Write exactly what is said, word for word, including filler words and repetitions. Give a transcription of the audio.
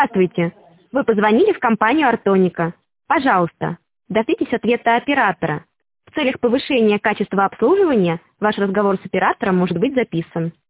Здравствуйте. Вы позвонили в компанию «Артоника». Пожалуйста, дождитесь ответа оператора. В целях повышения качества обслуживания ваш разговор с оператором может быть записан.